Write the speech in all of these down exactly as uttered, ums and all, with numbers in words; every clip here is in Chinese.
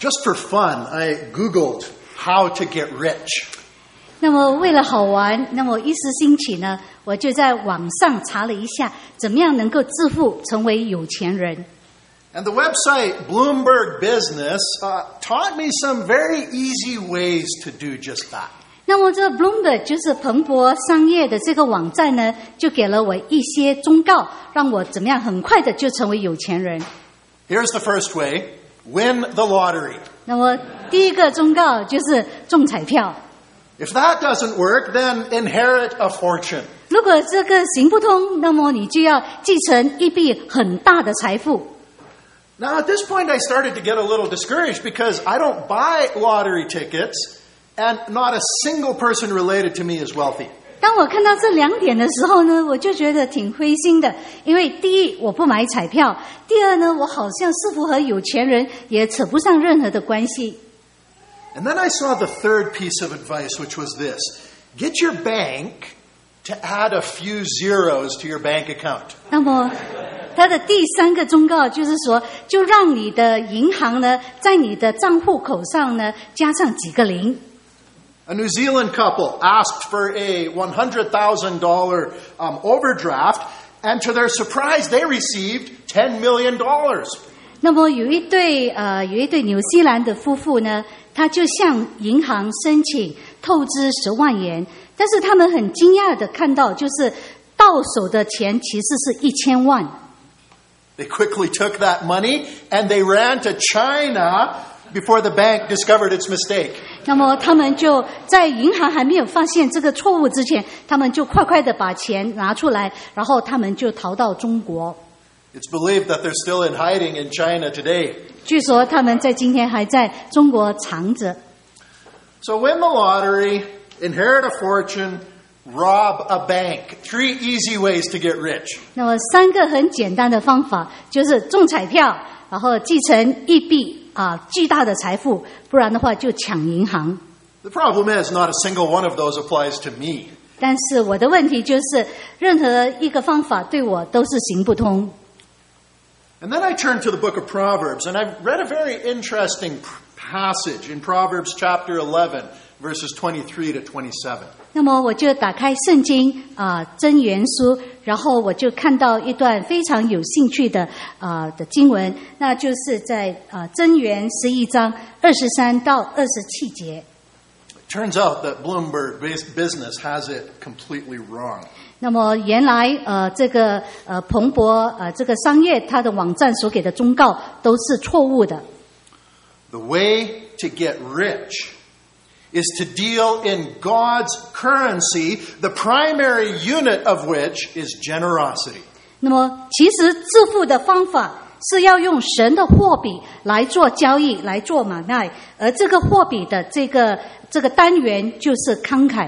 Just for fun, I Googled how to get rich. 那么为了好玩，那么一时兴起呢，我就在网上查了一下，怎么样能够致富，成为有钱人。 And the website Bloomberg Business uh, taught me some very easy ways to do just that. 那么这 Bloomberg 就是彭博商业的这个网站呢，就给了我一些忠告，让我怎么样很快的就成为有钱人。 Here's the first way: win the lottery. 那么第一个忠告就是中彩票。 If that doesn't work, then inherit a fortune. 如果这个行不通，那么你就要继承一笔很大的财富。 Now, at this point, I started to get a little discouraged because I don't buy lottery tickets, and not a single person related to me is wealthy. 当我看到这两点的时候呢，我就觉得挺灰心的，因为第一，我不买彩票；第二呢，我好像似乎和有钱人也扯不上任何的关系。 And then I saw the third piece of advice, which was this: get your bank to add a few zeros to your bank account. 那么他的第三个忠告就是说，就让你的银行呢，在你的账户口上呢，加上几个零。 A New Zealand couple asked for a one hundred thousand dollars um, overdraft, and to their surprise, they received ten million dollars. 那么有一对呃，有一对纽西兰的夫妇呢，他就向银行申请透支十万元，但是他们很惊讶的看到，就是到手的钱其实是一千万。 They quickly took that money and they ran to China before the bank discovered its mistake. 那么他们就在银行还没有发现这个错误之前，他们就快快的把钱拿出来，然后他们就逃到中国。 It's believed that they're still in hiding in China today. 据说他们在今天还在中国藏着。 So win the lottery, inherit a fortune, rob a bank. Three easy ways to get rich. 那么三个很简单的方法，就是中彩票，然后继承一笔啊巨大的财富，不然的话就抢银行。 The problem is not a single one of those applies to me. 但是我的问题就是，任何一个方法对我都是行不通。 And then I turned to the book of Proverbs, and I've read a very interesting passage in Proverbs chapter eleven, verses twenty-three to twenty-seven. 那么我就打开圣经啊箴言书，然后我就看到一段非常有兴趣的啊的经文，那就是在啊箴言十一章二十三到二十七节。 Turns out that Bloomberg Business has it completely wrong. 那么原来呃这个呃彭博呃这个商业它的网站所给的忠告都是错误的。 The way to get rich is to deal in God's currency, the primary unit of which is generosity. 那么其实致富的方法是要用神的货币来做交易，来做买卖，而这个货币的这个这个单元就是慷慨。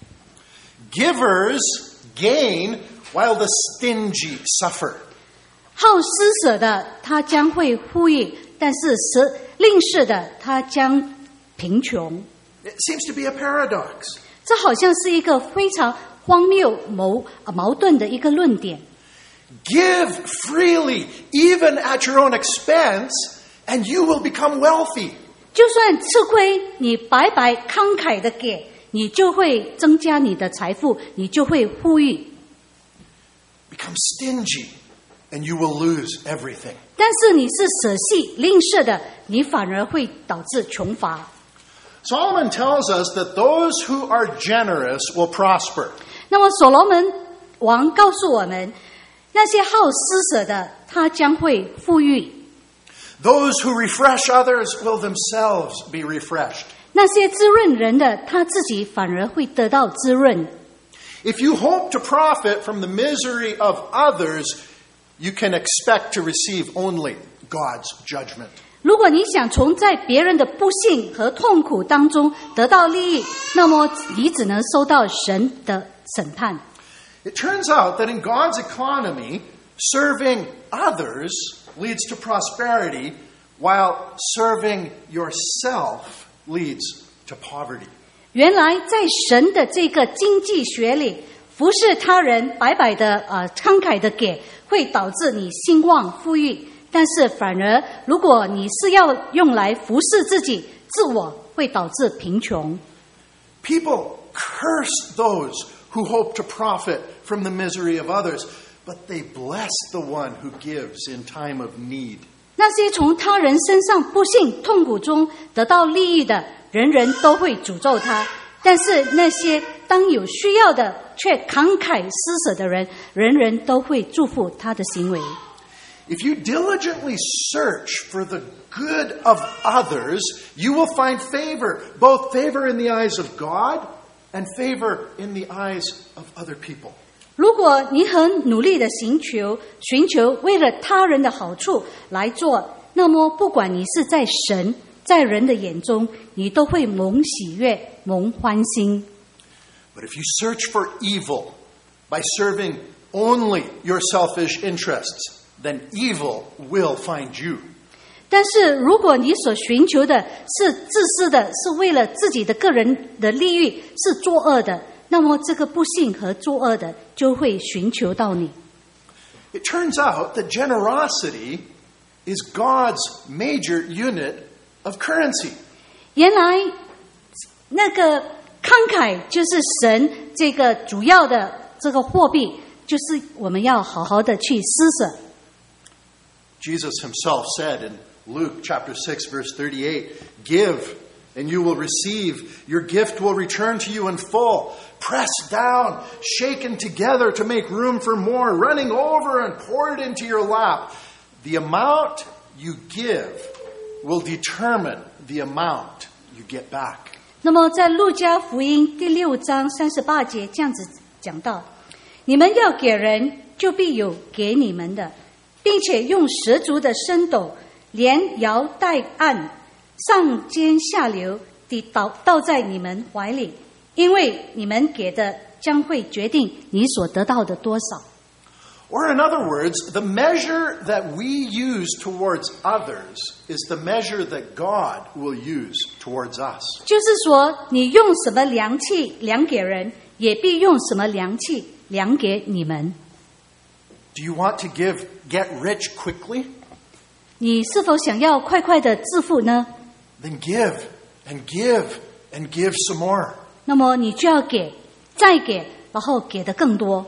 Givers gain while the stingy suffer. 好施舍的他将会富裕，但是舍吝啬的他将贫穷。 It seems to be a paradox. 这好像是一个非常荒谬矛矛盾的一个论点。 Give freely, even at your own expense, and you will become wealthy. 就算吃亏，你白白慷慨的给，你就会增加你的财富，你就会富裕。 Become stingy, and you will lose everything. 但是你是舍弃吝啬的，你反而会导致穷乏。 Solomon tells us that those who are generous will prosper. 那么所罗门王告诉我们，那些好施舍的，他将会富裕。 Those who refresh others will themselves be refreshed. 那些滋润人的，他自己反而会得到滋润。 If you hope to profit from the misery of others, you can expect to receive only God's judgment. 如果你想从在别人的不幸和痛苦当中得到利益，那么你只能收到神的审判。 It turns out that in God's economy, serving others leads to prosperity, while serving yourself leads to poverty. 原来在神的这个经济学里，服侍他人白白的呃慷慨的给，会导致你兴旺富裕。 但是反而，如果你是要用来服侍自己，自我会导致贫穷。 People curse those who hope to profit from the misery of others, but they bless the one who gives in time of need. 那些从他人身上不幸痛苦中得到利益的，人人都会诅咒他；但是那些当有需要的却慷慨施舍的人，人人都会祝福他的行为。 If you diligently search for the good of others, you will find favor, both favor in the eyes of God and favor in the eyes of other people. 如果你很努力的寻求寻求为了他人的好处来做，那么不管你是在神在人的眼中，你都会蒙喜悦蒙欢心。 But if you search for evil by serving only your selfish interests, then evil will find you. 但是如果你所寻求的是自私的，是为了自己的个人的利益，是作恶的，那么这个不幸和作恶的就会寻求到你。 It turns out that generosity is God's major unit of currency. 原来那个慷慨就是神这个主要的这个货币，就是我们要好好的去施舍。 Jesus himself said in Luke chapter six verse thirty-eight, "Give and you will receive. Your gift will return to you in full, pressed down, shaken together to make room for more, running over and poured into your lap. The amount you give will determine the amount you get back." 那么在路加福音第六章三十八节这样子讲到，你们要给人，就必有给你们的，并且用十足的升斗，连摇带按，上尖下流地倒倒在你们怀里，因为你们给的将会决定你所得到的多少。 Or in other words, the measure that we use towards others is the measure that God will use towards us. 就是说，你用什么量器量给人，也必用什么量器量给你们。 Do you want to give, get rich quickly? 你是否想要快快的致富呢？ Then give and give and give some more. 那么你就要给，再给，然后给的更多。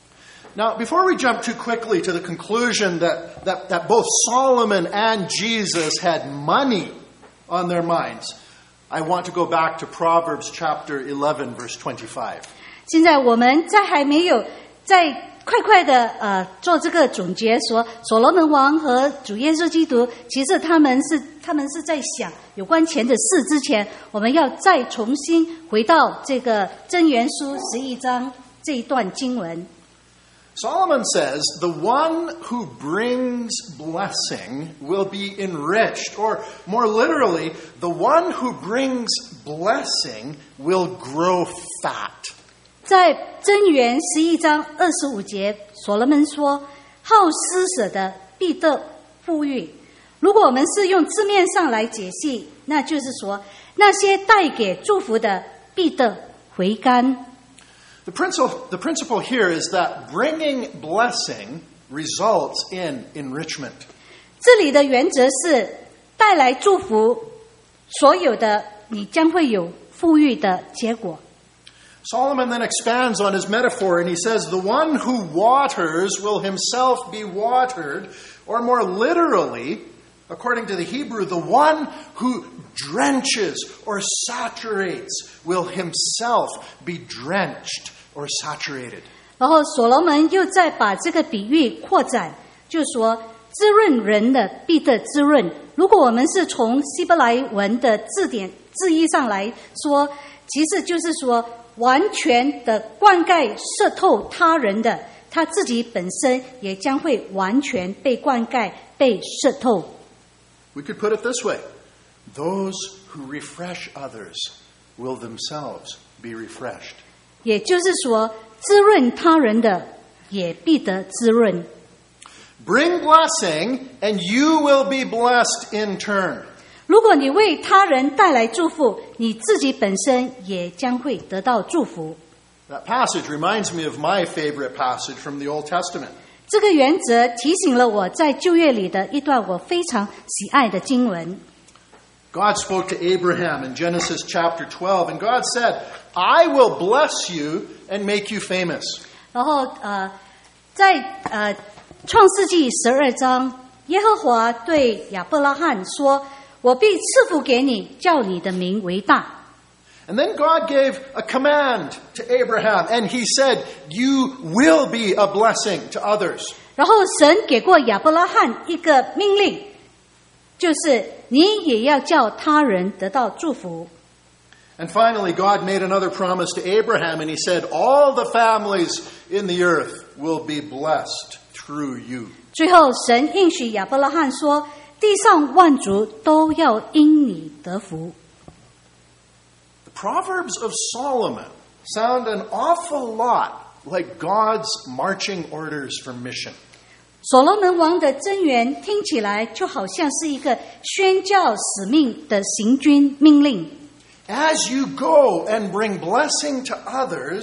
Now, before we jump too quickly to the conclusion that, that, that both Solomon and Jesus had money on their minds, I want to go back to Proverbs chapter eleven, verse twenty-five. 现在我们在还没有在快快的呃做这个总结说，所罗门王和主耶稣基督，其实他们是他们是在想有关钱的事之前，我们要再重新回到这个箴言书十一章这一段经文。 Solomon says, "The one who brings blessing will be enriched," or more literally, "The one who brings blessing will grow fat." 在箴言十一章二十五节，所罗门说：“好施舍的必得富裕。”如果我们是用字面上来解析，那就是说，那些带给祝福的必得回甘。 The principle, the principle here is that bringing blessing results in enrichment. 这里的原则是带来祝福，所有的你将会有富裕的结果。 Solomon then expands on his metaphor and he says, "The one who waters will himself be watered," or more literally, according to the Hebrew, the one who drenches or saturates will himself be drenched or saturated. 然后所罗门又再把这个比喻扩展，就说滋润人的必得滋润。如果我们是从希伯来文的字典字义上来说，其实就是说完全的灌溉渗透他人的，他自己本身也将会完全被灌溉被渗透。 We could put it this way: those who refresh others will themselves be refreshed. 也就是说，滋润他人的也必得滋润。 Bring blessing, and you will be blessed in turn. 如果你为他人带来祝福，你自己本身也将会得到祝福。 That passage reminds me of my favorite passage from the Old Testament. 这个原则提醒了我在旧约里的一段我非常喜爱的经文。 God spoke to Abraham in Genesis chapter twelve, and God said, I will bless you and make you famous. 然后呃，在呃创世纪十二章，耶和华对亚伯拉罕说：“我必赐福给你，叫你的名为大。” And then God gave a command to Abraham, and he said, you will be a blessing to others. 然后神给过亚伯拉罕一个命令，就是你也要叫他人得到祝福。 And finally, God made another promise to Abraham, and he said, all the families in the earth will be blessed through you. 最后，神应许亚伯拉罕说：“地上万族都要因你得福。” The Proverbs of Solomon sound an awful lot like God's marching orders for mission. 所罗门王的箴言听起来就好像是一个宣教使命的行军命令。 As you go and bring blessing to others,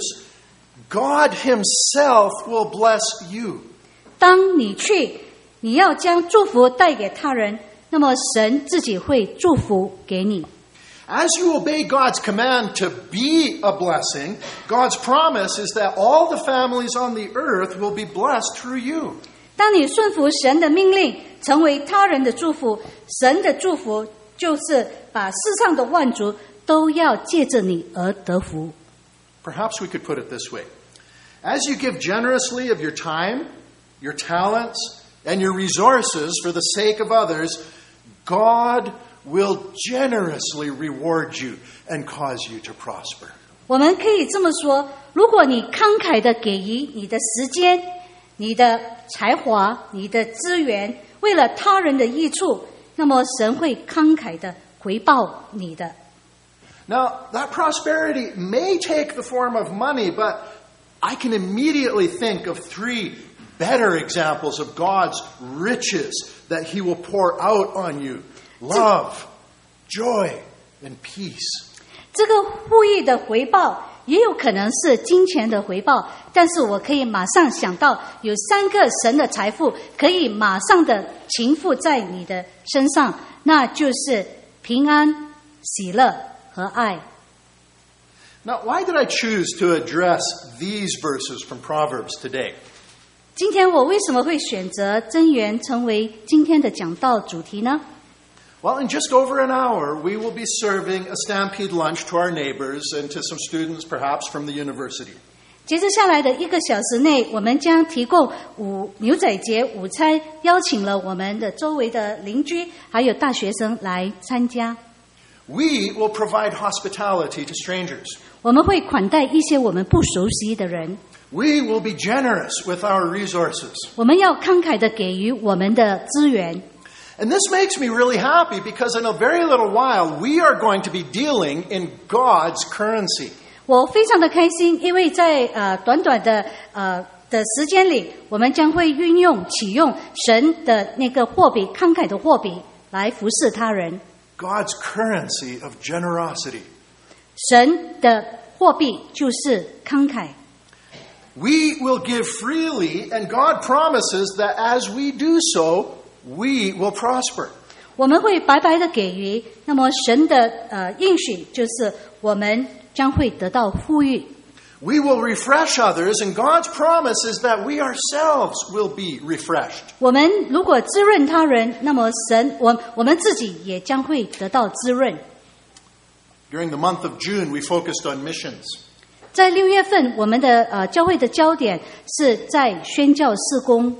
God Himself will bless you. 当你去，你要将祝福带给他人，那么神自己会祝福给你。 As you obey God's command to be a blessing, God's promise is that all the families on the earth will be blessed through you. 当你顺服神的命令，成为他人的祝福，神的祝福就是把世上的万族都要借着你而得福。 Perhaps we could put it this way. As you give generously of your time, your talents, and your resources for the sake of others, God will generously reward you and cause you to prosper. 我们可以这么说，如果你慷慨地给予你的时间、你的才华、你的资源，为了他人的益处，那么神会慷慨地回报你的。 Now, that prosperity may take the form of money, but I can immediately think of three better examples of God's riches that He will pour out on you. Love, joy, and peace. 这个富裕的回报也有可能是金钱的回报，但是我可以马上想到有三个神的财富可以马上的倾覆在你的身上，那就是平安、喜乐和爱。 Now, why did I choose to address these verses from Proverbs today? 今天我为什么会选择箴言成为今天的讲道主题呢？ Well, in just over an hour, we will be serving a Stampede lunch to our neighbors and to some students, perhaps from the university. 接着下来的一个小时内，我们将提供午牛仔节午餐，邀请了我们的周围的邻居还有大学生来参加。 We will provide hospitality to strangers. 我们会款待一些我们不熟悉的人。 We will be generous with our resources. 我们要慷慨地给予我们的资源。 And this makes me really happy because in a very little while, we are going to be dealing in God's currency. 我非常的开心，因为在呃短短的呃的时间里，我们将会运用启用神的那个货币，慷慨的货币来服侍他人。 God's currency of generosity. 神的货币就是慷慨。 We will give freely, and God promises that as we do so, we will prosper. 我们会白白的给予，那么神的呃应许就是我们将会得到富裕。 We will refresh others, and God's promise is that we ourselves will be refreshed. 我们如果滋润他人，那么神我我们自己也将会得到滋润。 During the month of June, we focused on missions. 在六月份，我们的呃教会的焦点是在宣教事工。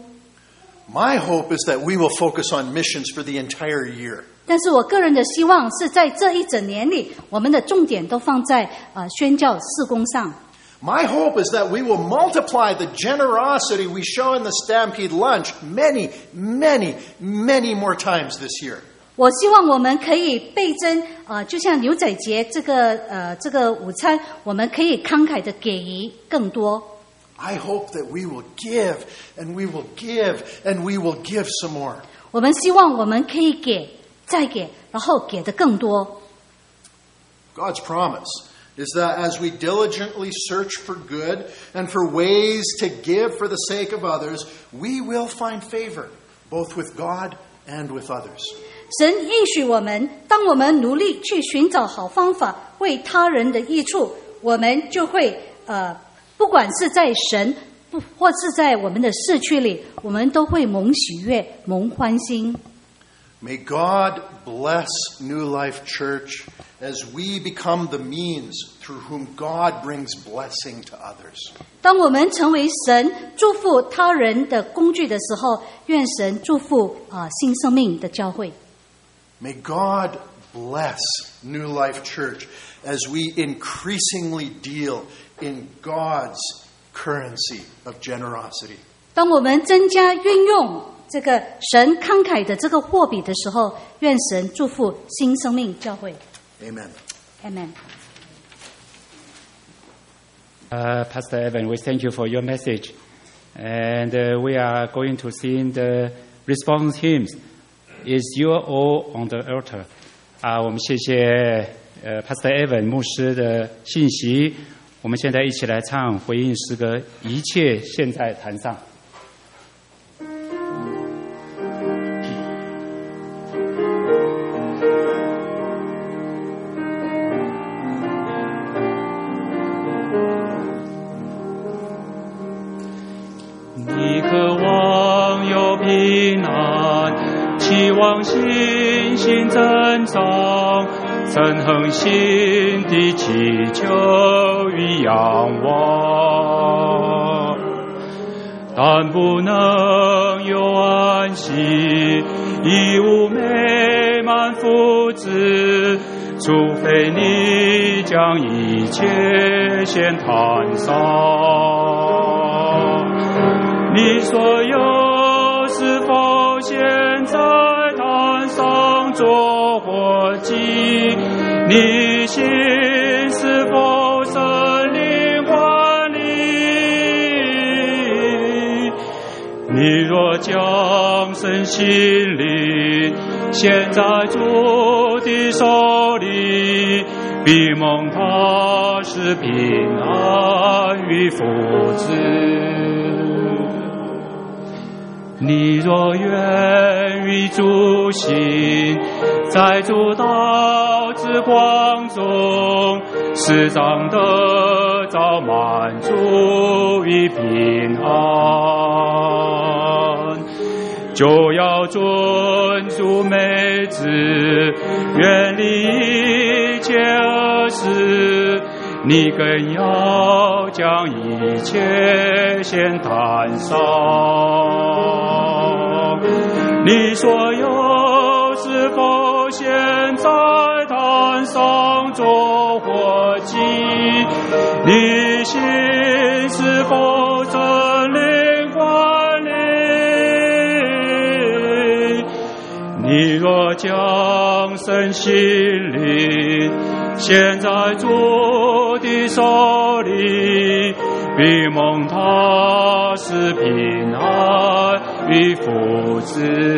My hope is that we will focus on missions for the entire year. 但是我个人的希望是在这一整年里，我们的重点都放在呃宣教事工上。 My hope is that we will multiply the generosity we show in the Stampede lunch many, many, many more times this year. 我希望我们可以倍增，呃，就像牛仔节这个呃这个午餐，我们可以慷慨的给予更多。 I hope that we will give, and we will give, and we will give some more. 我们希望我们可以给，再给，然后给的更多。 God's promise is that as we diligently search for good and for ways to give for the sake of others, we will find favor, both with God and with others. 神应许我们，当我们努力去寻找好方法为他人的益处，我们就会呃，不管是在神不或是在我们的市区里，我们都会蒙喜悦，蒙欢心。 May God bless New Life Church as we become the means through whom God brings blessing to others. 当我们成为神祝福他人的工具的时候，愿神祝福啊、呃、新生命的教会。 May God bless New Life Church as we increasingly deal in God's currency of generosity. 当我们增加运用这个神慷慨的这个货币的时候，愿神祝福新生命教会。 Amen. Amen. Uh, Pastor Evan, we thank you for your message. And uh, we are going to sing the response hymns. Is your all on the altar? 啊，我们谢谢呃 Pastor Evan 牧师的信息。我们现在一起来唱回应诗歌，一切献在坛上。你渴望有平安，期望信心增长，曾恒心的祈求与仰望，但不能有安息，亦无美满福祉，除非你将一切献坛上。你所有是否献在坛上做火祭？你心是否生灵管理？你若将身心灵献在主的手里，必蒙他是平安与福祉。你若愿与主行，在主道之光中，时常得着满足与平安，就要遵主美旨，远离一切恶事，你更要将一切献坛上。你所有是否献在坛上做火祭？你心是否真灵管理？你若将身心灵献在主的手里，必蒙他是平安与福祉。